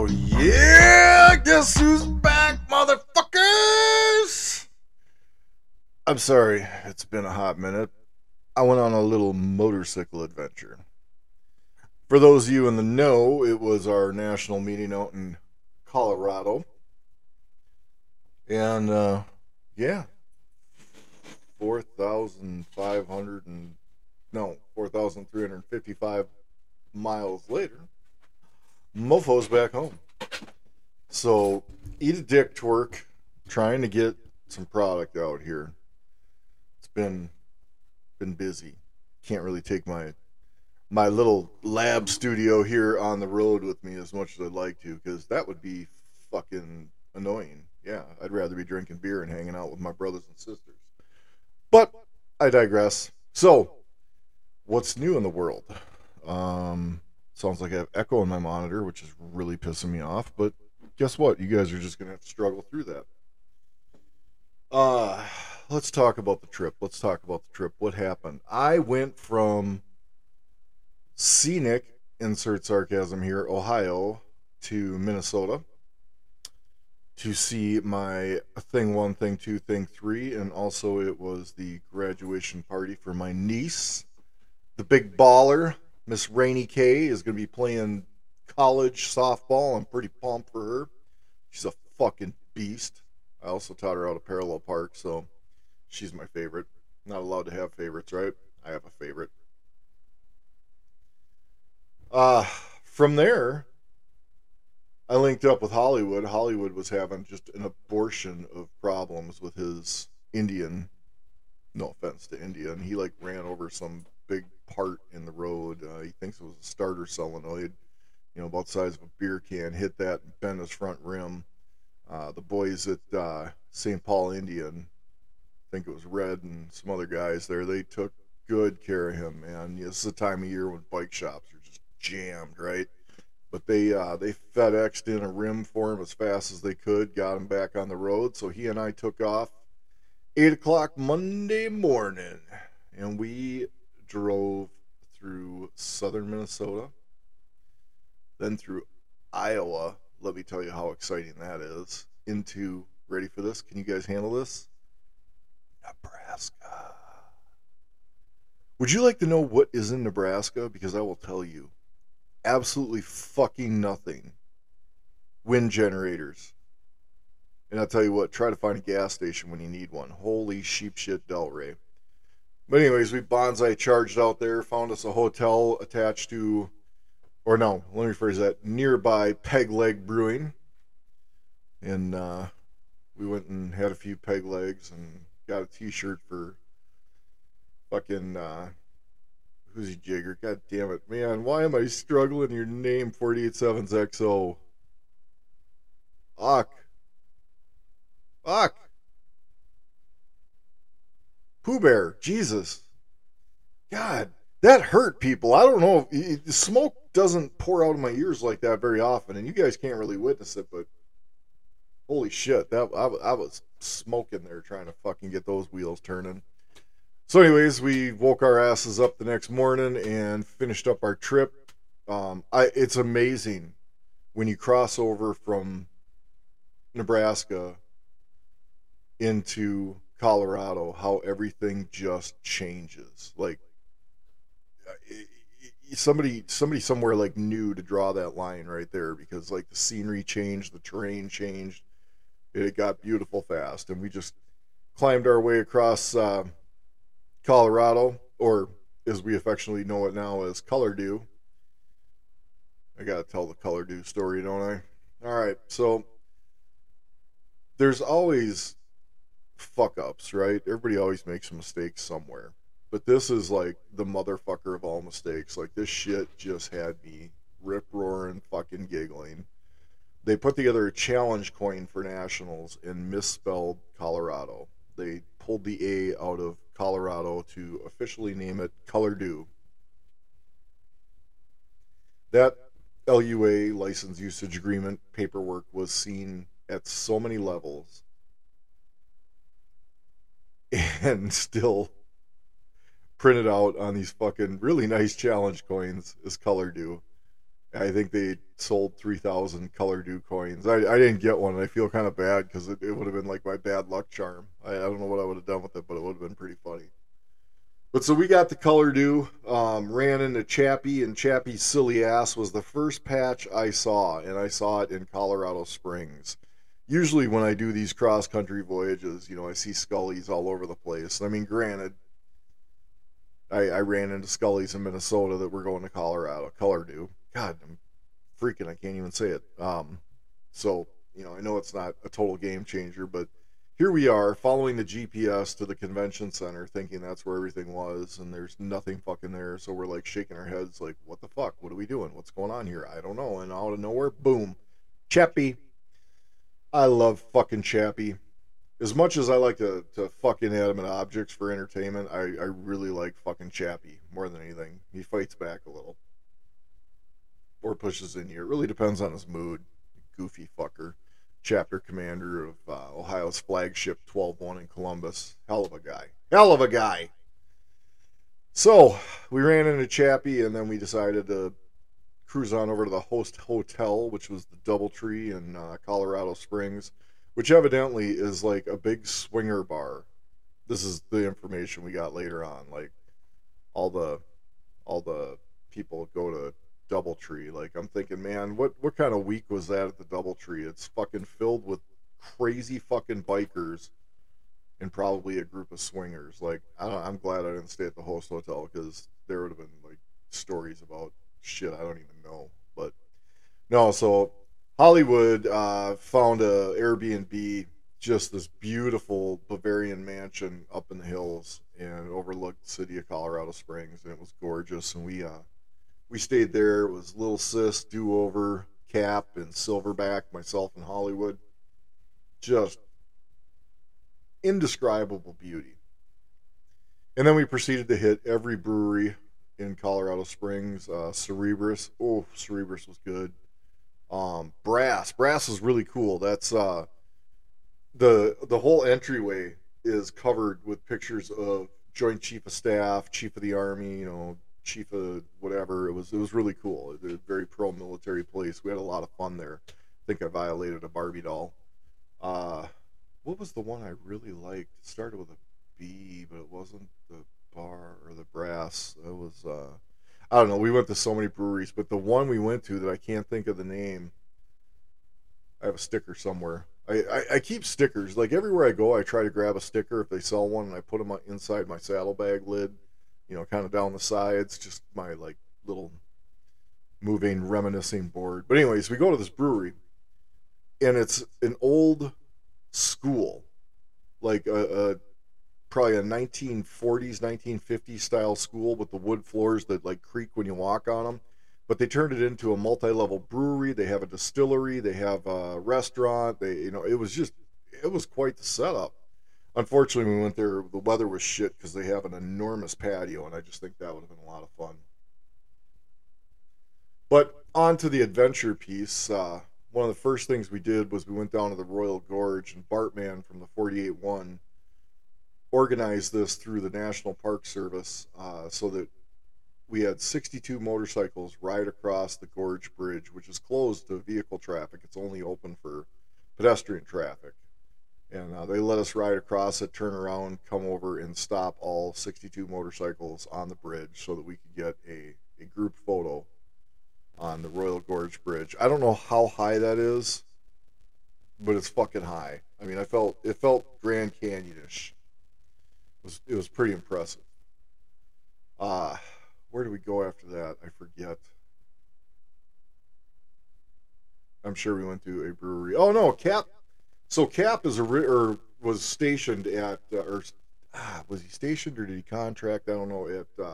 Oh yeah, guess who's back, motherfuckers? I'm sorry, it's been a hot minute. I went on a little motorcycle adventure. For those of you in the know, it was our national meeting out in Colorado. And yeah, 4,500 and no, 4,355 miles later, mofo's back home. So, eat a dick twerk, trying to get some product out here. It's been busy. Can't really take my little lab studio here on the road with me as much as I'd like to, because that would be fucking annoying. Yeah, I'd rather be drinking beer and hanging out with my brothers and sisters. But I digress. So, what's new in the world? Sounds like I have echo in my monitor, which is really pissing me off, but guess what? You guys are just going to have to struggle through that. Let's talk about the trip. What happened? I went from scenic, insert sarcasm here, Ohio, to Minnesota to see my Thing 1, Thing 2, Thing 3, and also it was the graduation party for my niece, the big baller, Miss Rainey K, is going to be playing college softball. I'm pretty pumped for her. She's a fucking beast. I also taught her how to parallel park, so she's my favorite. Not allowed to have favorites, right? I have a favorite. From there, I linked up with Hollywood. Hollywood was having just an abortion of problems with his Indian. No offense to India, and he like ran over some big part in the road. He thinks it was a starter solenoid, about the size of a beer can, hit that and bent his front rim. The boys at St. Paul Indian, I think it was Red and some other guys there, they took good care of him, man. This is the time of year when bike shops are just jammed, right? But they FedExed in a rim for him as fast as they could, got him back on the road. So he and I took off 8 o'clock Monday morning, and we drove through southern Minnesota, then through Iowa. Let me tell you how exciting that is. Into, ready for this? Can you guys handle this? Nebraska. Would you like to know what is in Nebraska? Because I will tell you. Absolutely fucking nothing. Wind generators. And I'll tell you what, try to find a gas station when you need one. Holy sheep shit Delray. But anyways, we bonsai charged out there, found us a hotel attached to, or no, let me rephrase that, nearby Peg Leg Brewing. And we went and had a few peg legs and got a t-shirt for fucking, who's he, Jigger? God damn it. Man, why am I struggling your name, 487XO? Fuck. Pooh Bear. Jesus. God, that hurt people. I don't know. The smoke doesn't pour out of my ears like that very often, and you guys can't really witness it, but holy shit. I was smoking there trying to fucking get those wheels turning. So anyways, we woke our asses up the next morning and finished up our trip. It's amazing when you cross over from Nebraska into Colorado, how everything just changes. Like somebody somewhere like knew to draw that line right there, because like the scenery changed, the terrain changed, it got beautiful fast, and we just climbed our way across Colorado, or as we affectionately know it now as Color Dew. I gotta tell the Color Dew story, don't I? Alright, so there's always fuck ups, right? Everybody always makes mistakes somewhere. But this is like the motherfucker of all mistakes. Like, this shit just had me rip roaring fucking giggling. They put together a challenge coin for nationals and misspelled Colorado. They pulled the A out of Colorado to officially name it Color Dew. That LUA license usage agreement paperwork was seen at so many levels and still printed out on these fucking really nice challenge coins as Color Dew. I think they sold 3,000 Color Do coins. I didn't get one, and I feel kind of bad because it would have been like my bad luck charm. I don't know what I would have done with it, but it would have been pretty funny. But so we got the Color Do, ran into Chappie, and Chappie's silly ass was the first patch I saw, and I saw it in Colorado Springs. Usually when I do these cross country voyages, I see Scullies all over the place. I mean, granted, I ran into Scullies in Minnesota that were going to Colorado. Color Do. God, I'm freaking, I can't even say it. So, I know it's not a total game changer, but here we are following the GPS to the convention center thinking that's where everything was, and there's nothing fucking there. So we're like shaking our heads like, what the fuck? What are we doing? What's going on here? I don't know. And out of nowhere, boom, Chappie. I love fucking Chappie. As much as I like to fuck inanimate objects for entertainment, I really like fucking Chappie more than anything. He fights back a little. Or pushes in you. It really depends on his mood. Goofy fucker. Chapter commander of Ohio's flagship 12-1 in Columbus. Hell of a guy. Hell of a guy! So, we ran into Chappie, and then we decided to cruise on over to the host hotel, which was the Doubletree in Colorado Springs, which evidently is like a big swinger bar. This is the information we got later on. Like all the people go to Doubletree. Like I'm thinking, man, what kind of week was that at the Doubletree? It's fucking filled with crazy fucking bikers and probably a group of swingers. Like I'm glad I didn't stay at the host hotel because there would have been like stories about shit I don't even know. But no, so Hollywood found a Airbnb, just this beautiful Bavarian mansion up in the hills and overlooked the city of Colorado Springs, and it was gorgeous. And we stayed there. It was Little Sis, Do Over, Cap, and Silverback, myself and Hollywood. Just indescribable beauty. And then we proceeded to hit every brewery in Colorado Springs. Cerebrus. Oh, Cerebrus was good. Brass is really cool. That's the whole entryway is covered with pictures of Joint Chief of Staff, Chief of the Army, Chief of whatever. It was really cool. It was a very pro military place. We had a lot of fun there. I think I violated a Barbie doll. What was the one I really liked? It started with a B, but it wasn't the bar or the brass. It was I don't know. We went to so many breweries, but the one we went to that I can't think of the name. I have a sticker somewhere. I keep stickers. Like everywhere I go, I try to grab a sticker if they sell one, and I put them inside my saddlebag lid, kind of down the sides, just my like little moving reminiscing board. But anyways, we go to this brewery, and it's an old school, like a probably a 1940s, 1950s style school with the wood floors that like creak when you walk on them. But they turned it into a multi-level brewery. They have a distillery. They have a restaurant. It was quite the setup. Unfortunately, when we went there, the weather was shit because they have an enormous patio, and I just think that would have been a lot of fun. But on to the adventure piece. One of the first things we did was we went down to the Royal Gorge, and Bartman from the 48-1 organized this through the National Park Service so that we had 62 motorcycles ride across the Gorge Bridge, which is closed to vehicle traffic. It's only open for pedestrian traffic. And they let us ride across it, turn around, come over, and stop all 62 motorcycles on the bridge so that we could get a group photo on the Royal Gorge Bridge. I don't know how high that is, but it's fucking high. I mean, it felt Grand Canyon-ish. It was pretty impressive. Where do we go after that? I forget. I'm sure we went to a brewery. Oh no, Cap. So Cap was stationed at was he stationed or did he contract? I don't know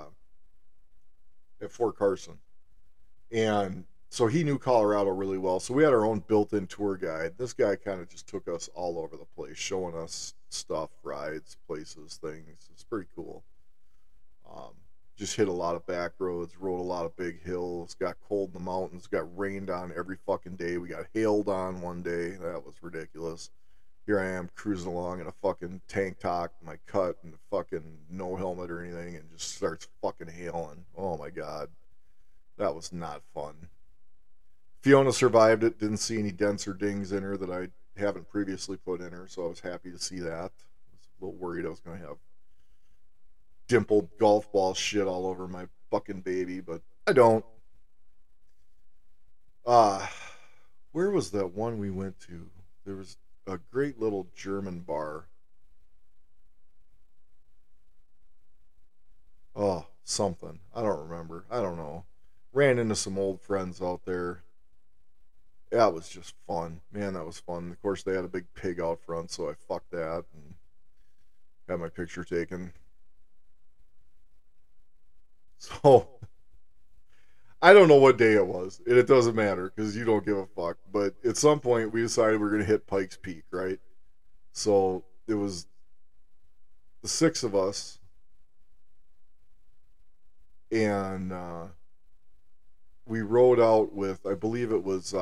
at Fort Carson, and so he knew Colorado really well. So we had our own built-in tour guide. This guy kind of just took us all over the place, showing us stuff, rides, places, things. It's pretty cool. Um, just hit a lot of back roads, rode a lot of big hills, got cold in the mountains, got rained on every fucking day. We got hailed on one day. That was ridiculous. Here I am cruising along in a fucking tank top, my cut, and fucking no helmet or anything, and just starts fucking hailing. Oh my god. That was not fun. Fiona survived it. Didn't see any dents or dings in her that I haven't previously put in her, so I was happy to see that. I was a little worried I was going to have dimpled golf ball shit all over my fucking baby, but I don't. Uh, where was that one we went to? There was a great little German bar. Oh, something. I don't remember. I don't know. Ran into some old friends out there. That was just fun. Man, that was fun. Of course, they had a big pig out front, so I fucked that and had my picture taken. So, I don't know what day it was, and it doesn't matter because you don't give a fuck. But at some point, we decided we were going to hit Pikes Peak, right? So, it was the six of us, and we rode out with, I believe it was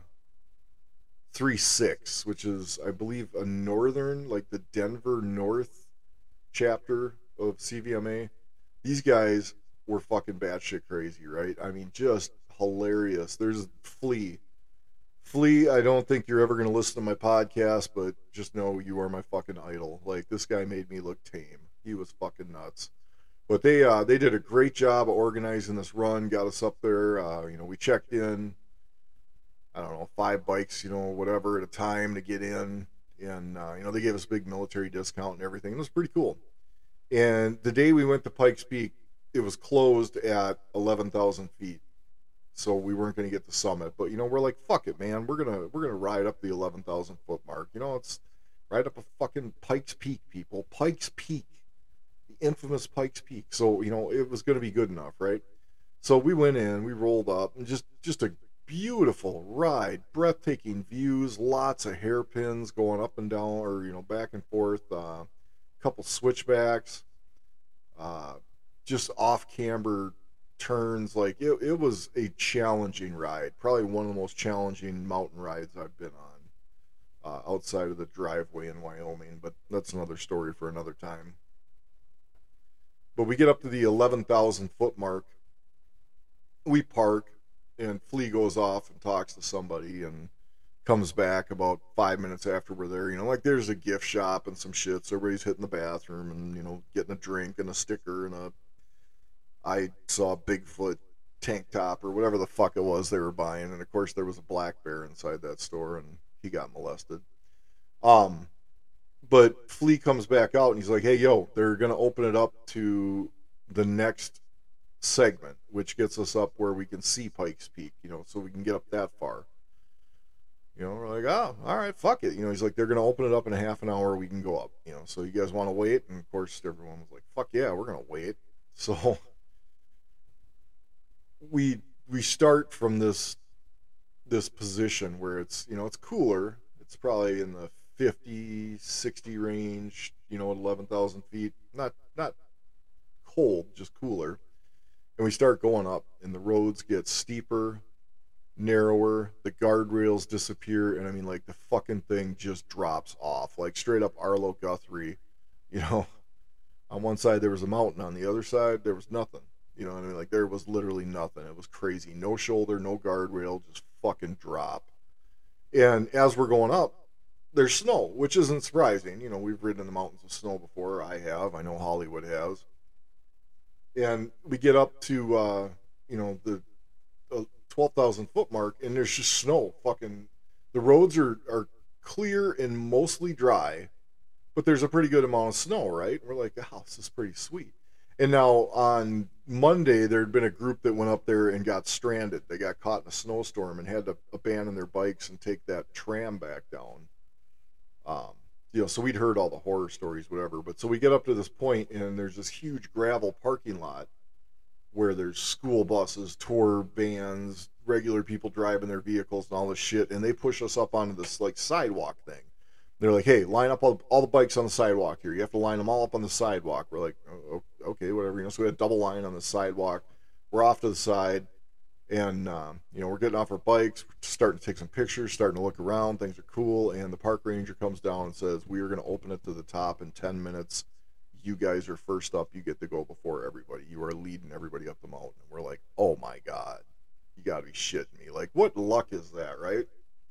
3-6, which is, I believe, a northern, like the Denver North chapter of CVMA. These guys were fucking batshit crazy, right? I mean, just hilarious. There's Flea. Flea, I don't think you're ever going to listen to my podcast, but just know you are my fucking idol. Like, this guy made me look tame. He was fucking nuts. But they did a great job of organizing this run, got us up there. We checked in, I don't know, 5 bikes, whatever at a time to get in. And, they gave us a big military discount and everything. It was pretty cool. And the day we went to Pikes Peak, it was closed at 11,000 feet. So we weren't going to get the summit. But, we're like, fuck it, man. We're gonna ride up the 11,000 foot mark. It's right up a fucking Pikes Peak, people. Pikes Peak. The infamous Pikes Peak. So, it was going to be good enough, right? So we went in, we rolled up, and just a beautiful ride, breathtaking views, lots of hairpins going up and down, or back and forth, couple switchbacks, just off camber turns. Like it was a challenging ride, probably one of the most challenging mountain rides I've been on, outside of the driveway in Wyoming. But that's another story for another time. But we get up to the 11,000 foot mark. We park, and Flea goes off and talks to somebody and comes back about 5 minutes after we're there. Like there's a gift shop and some shit. So everybody's hitting the bathroom and, getting a drink and a sticker and I saw a Bigfoot tank top or whatever the fuck it was they were buying. And of course there was a black bear inside that store and he got molested. But Flea comes back out and he's like, hey, yo, they're going to open it up to the next segment, which gets us up where we can see Pikes Peak, so we can get up that far. We're like, oh, all right, fuck it. He's like, they're going to open it up in a half an hour. We can go up, so you guys want to wait? And of course, everyone was like, fuck yeah, we're going to wait. So we start from this position where it's, it's cooler. It's probably in the 50, 60 range, at 11,000 feet. Not cold, just cooler. And we start going up, and the roads get steeper, narrower, the guardrails disappear, and I mean, like, the fucking thing just drops off, like straight up Arlo Guthrie. On one side there was a mountain, on the other side there was nothing. What I mean? Like, there was literally nothing. It was crazy. No shoulder, no guardrail, just fucking drop. And as we're going up, there's snow, which isn't surprising. We've ridden in the mountains of snow before. I have. I know Hollywood has. And we get up to the 12,000 foot mark, and there's just snow. Fucking, the roads are clear and mostly dry, but there's a pretty good amount of snow, right? And we're like, oh, this is pretty sweet. And now on Monday, there had been a group that went up there and got stranded. They got caught in a snowstorm and had to abandon their bikes and take that tram back down. So we'd heard all the horror stories, whatever. But so we get up to this point, and there's this huge gravel parking lot where there's school buses, tour vans, regular people driving their vehicles and all this shit. And they push us up onto this like sidewalk thing. They're like, hey, line up all the bikes on the sidewalk here. You have to line them all up on the sidewalk. We're like, oh, okay, whatever. So we had a double line on the sidewalk. We're off to the side. And, we're getting off our bikes, starting to take some pictures, starting to look around. Things are cool. And the park ranger comes down and says, we are going to open it to the top in 10 minutes. You guys are first up. You get to go before everybody. You are leading everybody up the mountain. And we're like, oh, my God. gotta be shitting me. Like, what luck is that, right?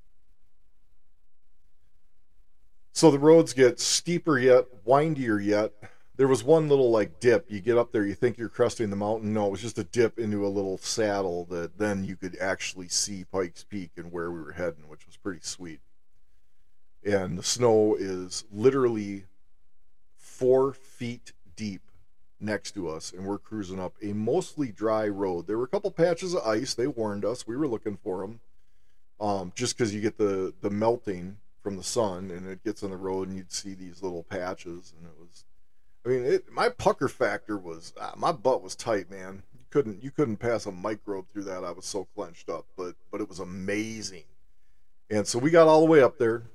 So the roads get steeper yet, windier yet. There was one little like dip. You get up there, you think you're cresting the mountain. No, it was just a dip into a little saddle that then you could actually see Pikes Peak and where we were heading, which was pretty sweet. And the snow is literally 4 feet deep next to us, and we're cruising up a mostly dry road. There were a couple patches of ice. They warned us. We were looking for them. Just because you get the melting from the sun and it gets on the road and you'd see these little patches, and it was, I mean, my pucker factor was, my butt was tight, man. You couldn't pass a microbe through that. I was so clenched up, but it was amazing. And so we got all the way up there,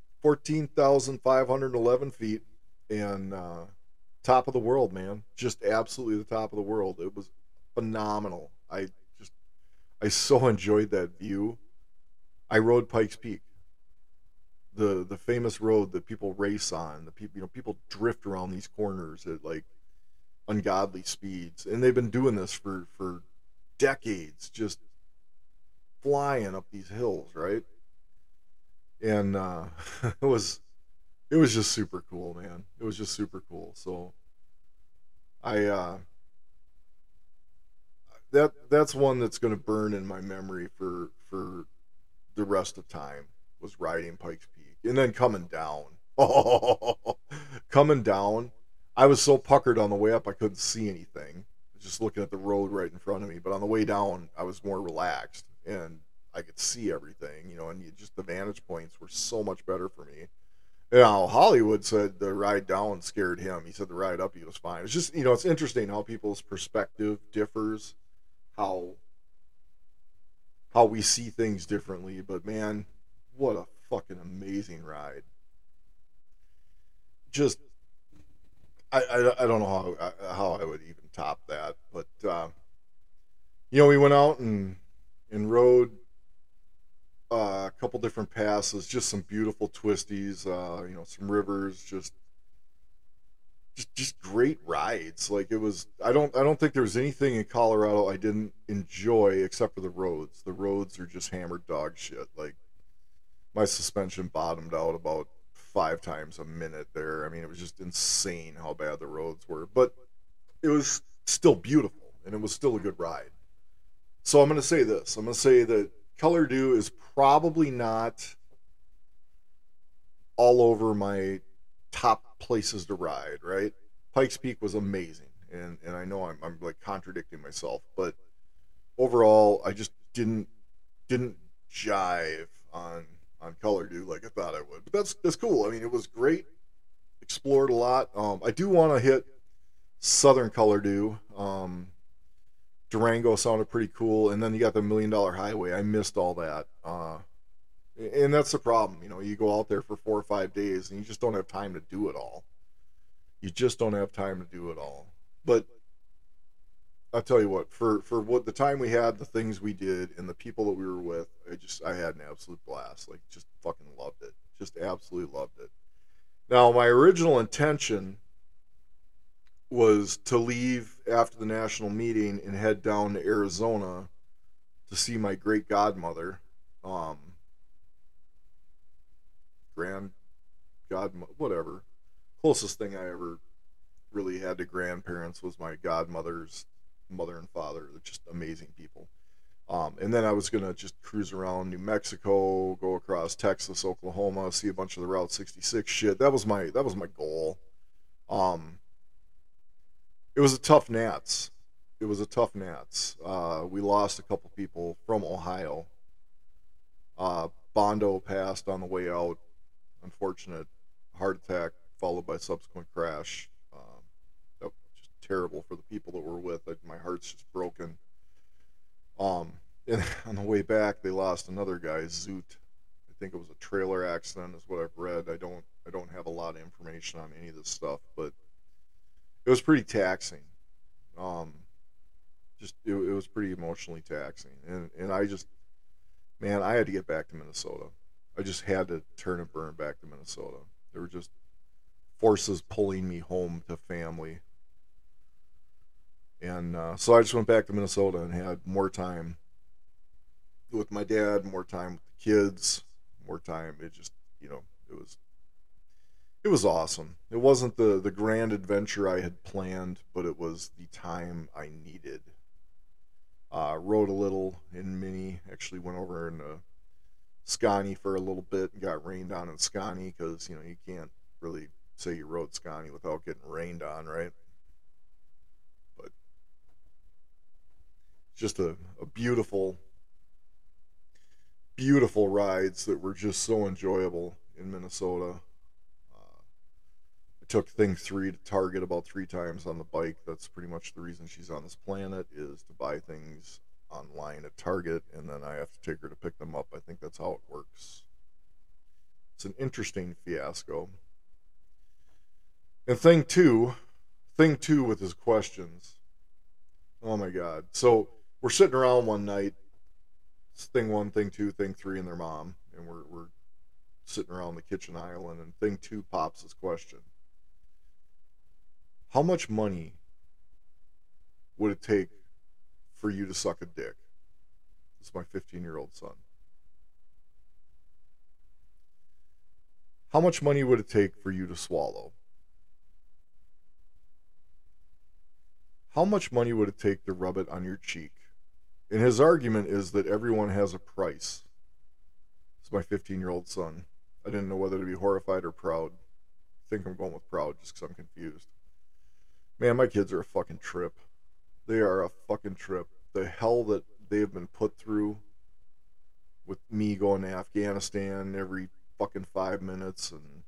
14,511 feet, and top of the world, man. Just absolutely the top of the world. It was phenomenal. I so enjoyed that view. I rode Pikes Peak, the famous road that people race on. The people, people drift around these corners at like ungodly speeds, and they've been doing this for decades, just flying up these hills, right? And it was it was just super cool, man. It was just super cool. So I that's one that's going to burn in my memory for the rest of time, was riding Pikes Peak and then coming down. Oh, coming down. I was so puckered on the way up I couldn't see anything. Just looking at the road right in front of me. But on the way down, I was more relaxed and I could see everything, and just the vantage points were so much better for me. Now, Hollywood said the ride down scared him. He said the ride up he was fine. It's just, it's interesting how people's perspective differs, how we see things differently. But man, what a fucking amazing ride! Just, I don't know how I would even top that. But we went out and rode a couple different passes, just some beautiful twisties, some rivers, just great rides. Like, it was, I don't think there was anything in Colorado I didn't enjoy except for the roads. The roads are just hammered dog shit. Like, my suspension bottomed out about 5 times a minute there. I mean, it was just insane how bad the roads were, but it was still beautiful and it was still a good ride. So I'm going to say this. I'm going to say that Color Dew is probably not all over my top places to ride, right? Pikes Peak was amazing, and I know I'm like contradicting myself, but overall, I just didn't jive on Color Dew like I thought I would. But that's cool. I mean, it was great. Explored a lot. I do want to hit Southern Color Dew. Durango sounded pretty cool, and then you got the $1,000,000 Highway. I missed all that, and that's the problem. You go out there for 4 or 5 days, and you just don't have time to do it all. You just don't have time to do it all. But I'll tell you what, for what the time we had, the things we did, and the people that we were with, I had an absolute blast. Like, just fucking loved it. Just absolutely loved it. Now, my original intention was to leave after the national meeting and head down to Arizona to see my great godmother, grand godmother, whatever. Closest thing I ever really had to grandparents was my godmother's mother and father. They're just amazing people. And then I was gonna just cruise around New Mexico, go across Texas, Oklahoma, see a bunch of the Route 66 shit. That was my goal. Um, it was a tough Nats. It was a tough Nats. We lost a couple people from Ohio. Bondo passed on the way out. Unfortunate heart attack followed by subsequent crash. That was just terrible for the people that were with. My heart's just broken. And on the way back, they lost another guy, Zoot. I think it was a trailer accident, is what I've read. I don't have a lot of information on any of this stuff, but it was pretty taxing. Um, it was pretty emotionally taxing, and I just, man, I had to get back to Minnesota. I just had to turn and burn back to Minnesota. There were just forces pulling me home to family, and so I just went back to Minnesota and had more time with my dad, more time with the kids, more time. It just, it was awesome. It wasn't the grand adventure I had planned, but it was the time I needed. Rode a little in Mini. Actually went over in Scotty for a little bit and got rained on in Scotty because you can't really say you rode Scotty without getting rained on, right? But just a beautiful, beautiful rides that were just so enjoyable in Minnesota. I took Thing 3 to Target about 3 times on the bike. That's pretty much the reason she's on this planet, is to buy things online at Target, and then I have to take her to pick them up. I think that's how it works. It's an interesting fiasco. And Thing 2 with his questions. Oh my God. So we're sitting around one night. It's Thing 1, Thing 2, Thing 3, and their mom. And we're sitting around the kitchen island, and Thing 2 pops his question. How much money would it take for you to suck a dick? This is my 15-year-old son. How much money would it take for you to swallow? How much money would it take to rub it on your cheek? And his argument is that everyone has a price. It's my 15-year-old son. I didn't know whether to be horrified or proud. I think I'm going with proud just because I'm confused. Man, my kids are a fucking trip. They are a fucking trip. The hell that they have been put through with me going to Afghanistan every fucking 5 minutes, and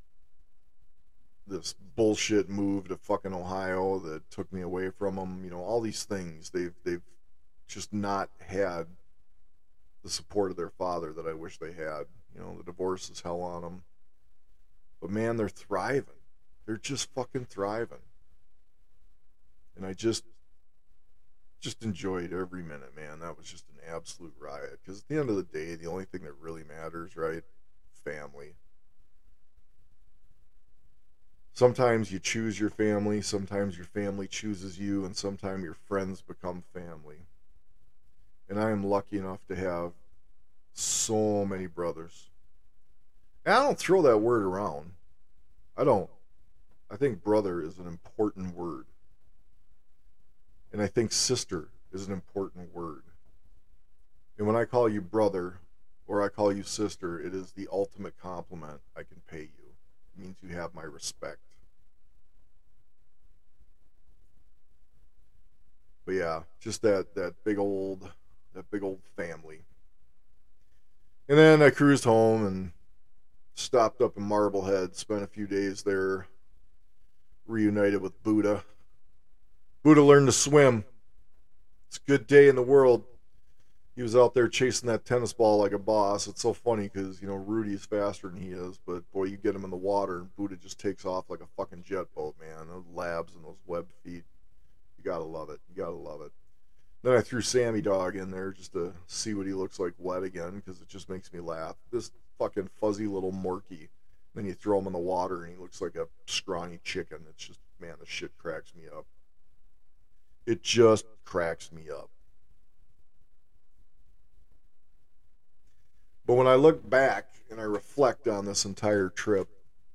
this bullshit move to fucking Ohio that took me away from them. All these things. They've just not had the support of their father that I wish they had. The divorce is hell on them. But man, they're thriving. They're just fucking thriving. And I just enjoyed every minute, man. That was just an absolute riot. Because at the end of the day, the only thing that really matters, right? Family. Sometimes you choose your family, sometimes your family chooses you, and sometimes your friends become family. And I am lucky enough to have so many brothers. And I don't throw that word around. I don't. I think brother is an important word. And I think sister is an important word. And when I call you brother or I call you sister, it is the ultimate compliment I can pay you. It means you have my respect. But yeah, just that big old family. And then I cruised home and stopped up in Marblehead, spent a few days there, reunited with Buddha. Buddha learned to swim. It's a good day in the world. He was out there chasing that tennis ball like a boss. It's so funny because, Rudy's faster than he is, but boy, you get him in the water and Buddha just takes off like a fucking jet boat, man. Those labs and those webbed feet. You gotta love it. You gotta love it. Then I threw Sammy Dog in there just to see what he looks like wet again because it just makes me laugh. This fucking fuzzy little Morky. Then you throw him in the water and he looks like a scrawny chicken. It's just, man, this shit cracks me up. It just cracks me up. But when I look back and I reflect on this entire trip,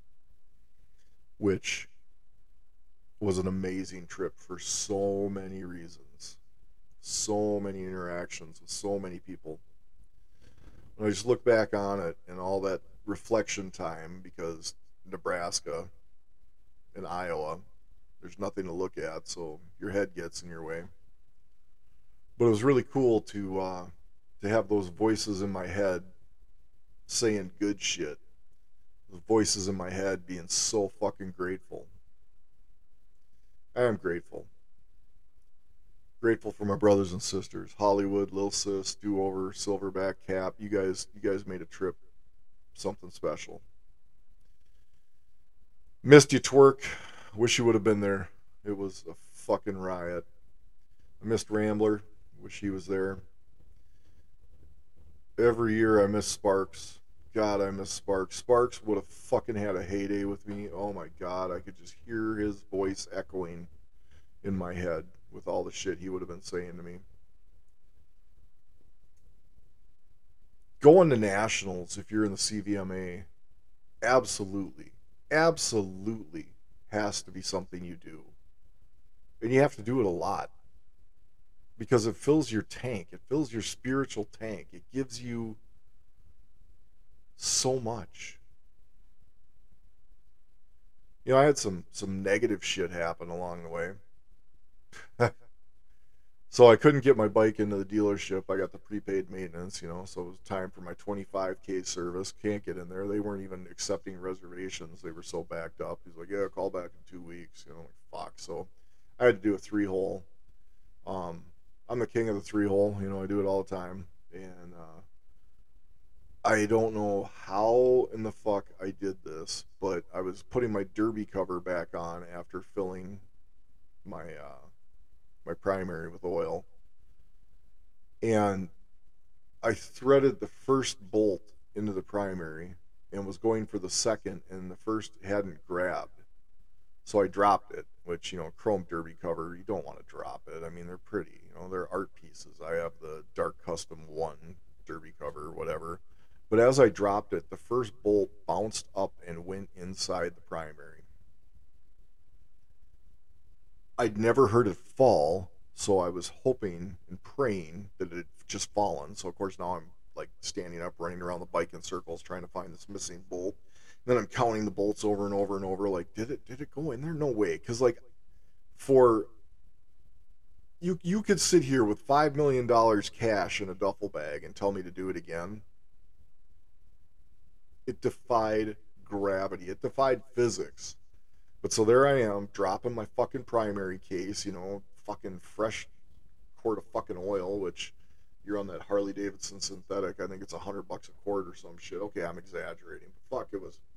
which was an amazing trip for so many reasons, so many interactions with so many people, when I just look back on it and all that reflection time, because Nebraska and Iowa, there's nothing to look at, so your head gets in your way. But it was really cool to have those voices in my head saying good shit. The voices in my head being so fucking grateful. I am grateful. Grateful for my brothers and sisters. Hollywood, Lil Sis, Do Over, Silverback, Cap. You guys made a trip something special. Missed you, Twerk. Wish you would have been there. It was a fucking riot. I missed Rambler. Wish he was there. Every year I miss Sparks. God, I miss Sparks. Sparks would have fucking had a heyday with me. Oh my God, I could just hear his voice echoing in my head with all the shit he would have been saying to me. going to nationals if you're in the CVMA, absolutely, absolutely has to be something you do. And you have to do it a lot because it fills your tank. It fills your spiritual tank. It gives you so much. You know, I had some negative shit happen along the way. So I couldn't get my bike into the dealership. I got the prepaid maintenance, so it was time for my 25K service. Can't get in there. They weren't even accepting reservations. They were so backed up. He's like, yeah, call back in 2 weeks. Like, fuck. So I had to do a 3-hole. I'm the king of the 3-hole. I do it all the time. And I don't know how in the fuck I did this, but I was putting my derby cover back on after filling my my primary with oil, and I threaded the first bolt into the primary and was going for the second, and the first hadn't grabbed, so I dropped it. Which, chrome derby cover, you don't want to drop it. I mean, they're pretty, they're art pieces. I have the Dark Custom 1 derby cover, whatever. But as I dropped it, the first bolt bounced up and went inside the primary. I'd never heard it fall, so I was hoping and praying that it had just fallen. So, of course, now I'm like standing up, running around the bike in circles, trying to find this missing bolt. And then I'm counting the bolts over and over and over. Like, did it go in there? No way. Because, like, for you could sit here with $5 million cash in a duffel bag and tell me to do it again. It defied gravity. It defied physics. But so there I am, dropping my fucking primary case, fucking fresh quart of fucking oil, which you're on that Harley Davidson synthetic. I think it's $100 a quart or some shit. Okay, I'm exaggerating, but fuck, it was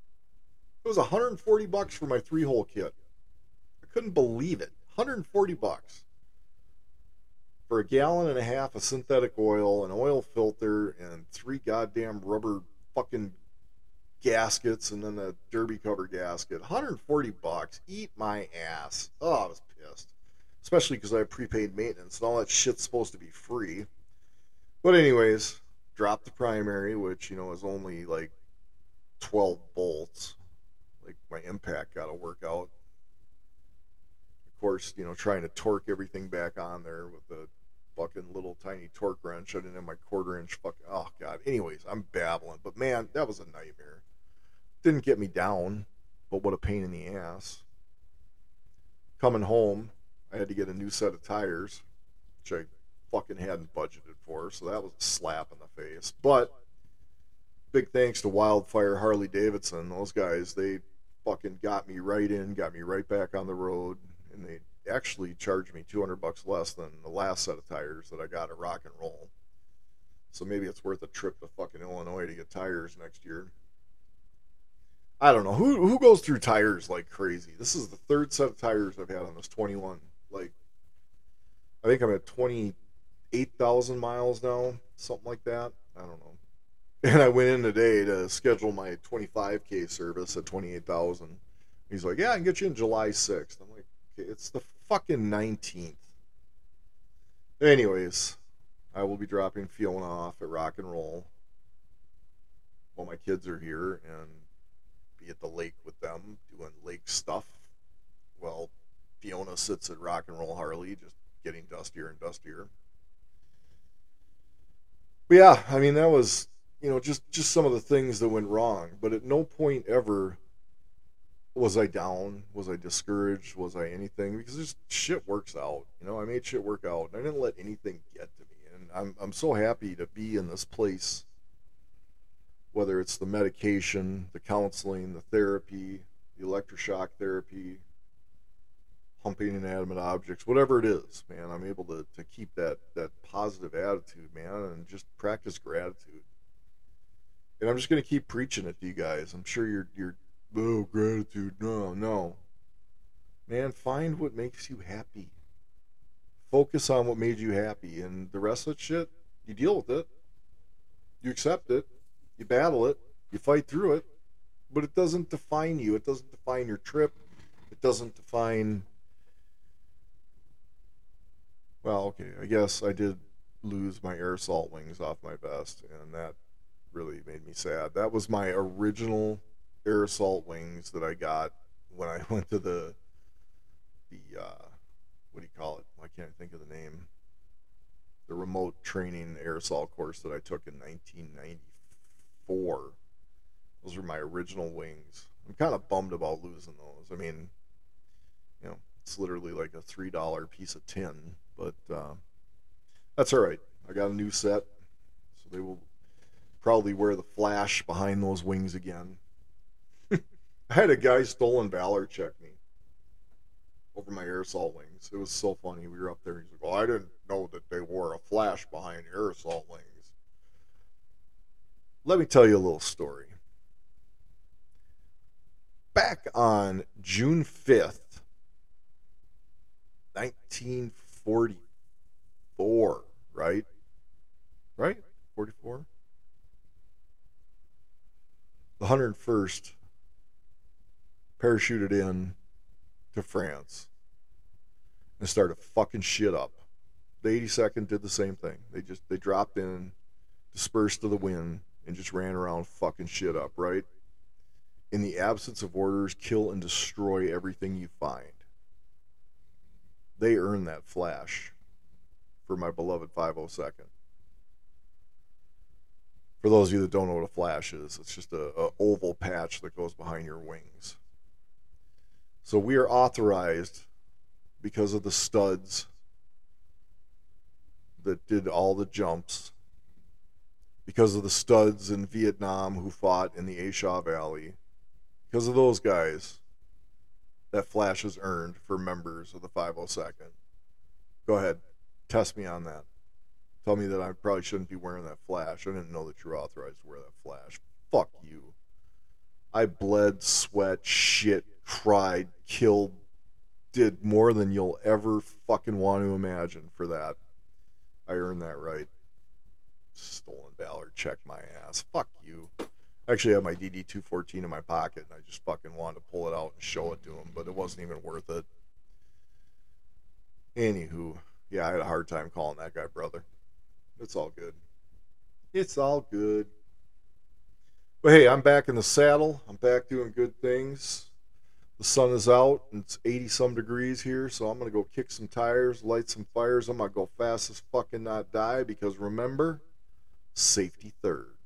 $140 for my 3-hole kit. I couldn't believe it. $140 for a gallon and a half of synthetic oil, an oil filter, and 3 goddamn rubber fucking gaskets, and then the derby cover gasket. $140. Eat my ass. Oh, I was pissed. Especially because I have prepaid maintenance and all that shit's supposed to be free. But anyways, dropped the primary, which, is only like 12 bolts. Like, my impact got to work out. Of course, trying to torque everything back on there with the fucking little tiny torque wrench. I didn't have my 1/4-inch fucking... Oh, God. Anyways, I'm babbling. But, man, that was a nightmare. Didn't get me down, but what a pain in the ass. Coming home, I had to get a new set of tires, which I fucking hadn't budgeted for, so that was a slap in the face. But big thanks to Wildfire Harley Davidson. Those guys, they fucking got me right in, got me right back on the road, and they actually charged me $200 less than the last set of tires that I got at Rock and Roll. So maybe it's worth a trip to fucking Illinois to get tires next year. I don't know who goes through tires like crazy. This is the third set of tires I've had on this 21. Like, I think I'm at 28,000 miles now, something like that. I don't know. And I went in today to schedule my 25K service at 28,000. He's like, yeah, I can get you in July 6th. I'm like, okay, it's the fucking 19th. Anyways, I will be dropping Fiona off at Rock and Roll while my kids are here and be at the lake with them doing lake stuff. Well, Fiona sits at Rock and Roll Harley, just getting dustier and dustier. But yeah, I mean, that was, just some of the things that went wrong. But at no point ever was I down, was I discouraged, was I anything, because just shit works out. I made shit work out, and I didn't let anything get to me. And I'm so happy to be in this place, whether it's the medication, the counseling, the therapy, the electroshock therapy, humping inanimate objects, whatever it is, man. I'm able to keep that positive attitude, man, and just practice gratitude. And I'm just going to keep preaching it to you guys. I'm sure you're oh, gratitude. No. Man, find what makes you happy. Focus on what made you happy, and the rest of that shit, you deal with it. You accept it. You battle it. You fight through it. But it doesn't define you. It doesn't define your trip. It doesn't define... Well, okay, I guess I did lose my air assault wings off my vest, and that really made me sad. That was my original air assault wings that I got when I went to the what do you call it? I can't think of the name. The remote training air assault course that I took in 1994. Those were my original wings. I'm kind of bummed about losing those. I mean, it's literally like a $3 piece of tin, but that's all right. I got a new set, so they will probably wear the flash behind those wings again. I had a guy stolen valor check me over my air assault wings. It was so funny. We were up there. He's like, "Well, I didn't know that they wore a flash behind air assault wings." Let me tell you a little story. Back on June 5th, 1944, right? Right? 44? The 101st parachuted in to France and started fucking shit up. The 82nd did the same thing. They dropped in, dispersed to the wind, and just ran around fucking shit up, right? In the absence of orders, kill and destroy everything you find. They earned that flash for my beloved 502nd. For those of you that don't know what a flash is, it's just a oval patch that goes behind your wings. So we are authorized because of the studs that did all the jumps, because of the studs in Vietnam who fought in the A Shaw Valley, because of those guys, that flash is earned for members of the 502nd. Go ahead, test me on that. Tell me that I probably shouldn't be wearing that flash. I didn't know that you were authorized to wear that flash. Fuck you. I bled, sweat, shit, cried, killed, did more than you'll ever fucking want to imagine for that. I earned that right. Stolen valor, check my ass. Fuck you. I actually have my DD-214 in my pocket, and I just fucking wanted to pull it out and show it to him, but it wasn't even worth it. Anywho, yeah, I had a hard time calling that guy brother. It's all good. It's all good. But hey, I'm back in the saddle. I'm back doing good things. The sun is out, and it's 80 some degrees here, so I'm going to go kick some tires, light some fires. I'm going to go fast as fucking not die, because remember, safety third.